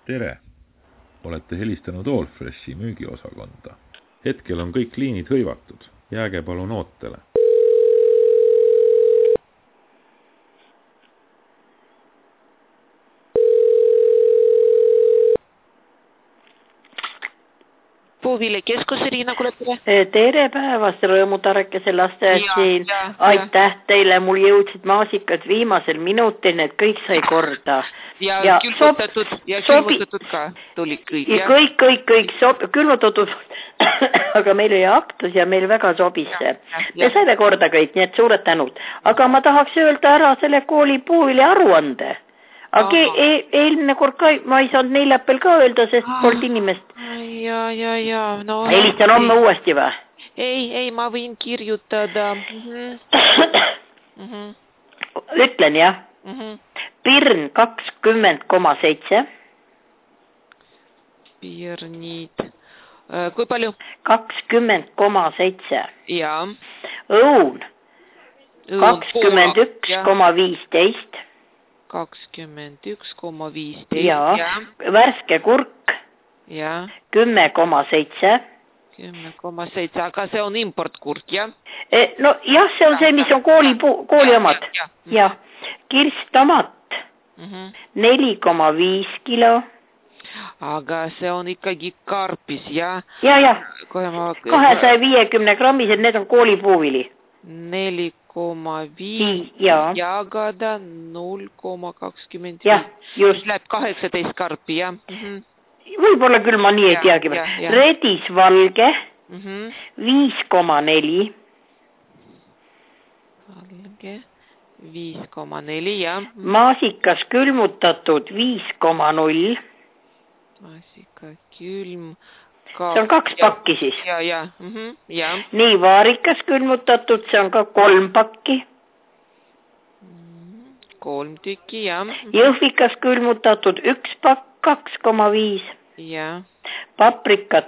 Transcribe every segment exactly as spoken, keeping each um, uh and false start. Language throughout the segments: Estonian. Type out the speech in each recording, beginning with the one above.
Tere! Olete helistanud Allfreshi müügiosakonda. Hetkel on kõik liinid hõivatud. Jääge palun ootele. Puuviljekeskus Riina Kulepere. Tere päevast, rõõmutarekese lasteajad siin. Aitäh teile, mul jõudsid maasikad viimasel minutil, need kõik sai korda. Ja, ja külmutatud sob, ja külmutatud ka tuli kõik. Ja kõik, kõik, kõik sob, külmutatud, aga meil oli aktus ja meil väga sobis see. Me saime korda kõik, nii et suured tänud. Aga ma tahaks öelda ära selle kooli puuvilja aruande. Aga e eelmine kord ka, ma ei saanud neljapäeval ka öelda, sest polnud inimest. Ja, ja, ja. No, helistan homme uuesti või? Ei, ei, ma võin kirjutada. Mm-hmm. Mm-hmm. Ütlen, jah. Mm-hmm. Pirn kakskümmend koma seitse. Pirnid. Kui palju? kakskümmend koma seitse. Ja. Õun. kakskümmend üks koma viisteist. kakskümmend üks koma viisteist. Ja. Ja. Värske kurk. Ja. kümme koma seitse. kümme koma seitse, aga see on importkurk, jah? E, no jah, see on see, mis on kooli, kooli omad. Ja, ja. Ja. Kirstomat. Mm-hmm. neli koma viis kilo. Aga see on ikkagi karpis, jah? Ja, ja. kahesaja viiekümne grammised, need on kooli puuvili. neli koma viis ja jagada null koma kakskümmend viis. Jah, just. Läheb kaheksateist karpi, jah? Mm-hmm. Võib-olla küll ma nii ei teagi. Redis valge, mm-hmm. viis koma neli. Valge, viis koma neli, jah. Maasikas külmutatud viis koma null. Maasika külm. See on kaks ja, pakki siis. Ja, ja, mm-hmm, ja. Nii, vaarikas külmutatud, see on ka kolm pakki. Mm, kolm tükki, jah. Jõhvikas külmutatud üks pakk, kaks koma viis. Ja. Paprikat,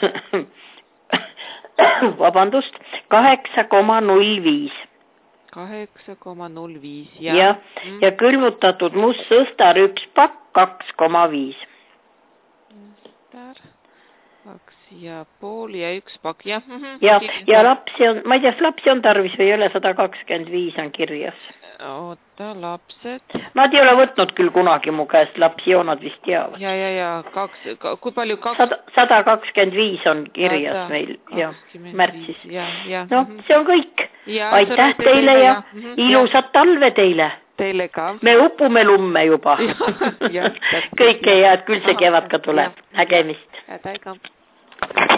vabandust, kaheksa koma null viis. kaheksa koma null viis, ja. Ja, mm. ja külmutatud must sõstar üks pakk, kaks koma viis. Sõstar, kaks ja pool ja üks pakk, jah. Mm-hmm. Ja, ja lapsi on, ma ei tea, lapsi on tarvis või ei ole, sada kakskümmend viis on kirjas. Oota, lapsed. Nad ei ole võtnud küll kunagi mu käest lapsi, joo nad vist teavad. Ja, ja, ja, kaks, kui palju kaks? sada kakskümmend viis on kirjas sada, meil, ja, märtsis. Ja, ja. No, see on kõik. Ja, aitäh teile, teile ja, ja mm-hmm. ilusat talve teile. Teile ka. Me upume lumme juba. Kõike head, küll see kevad ka tuleb. Nägemist. Nägemist.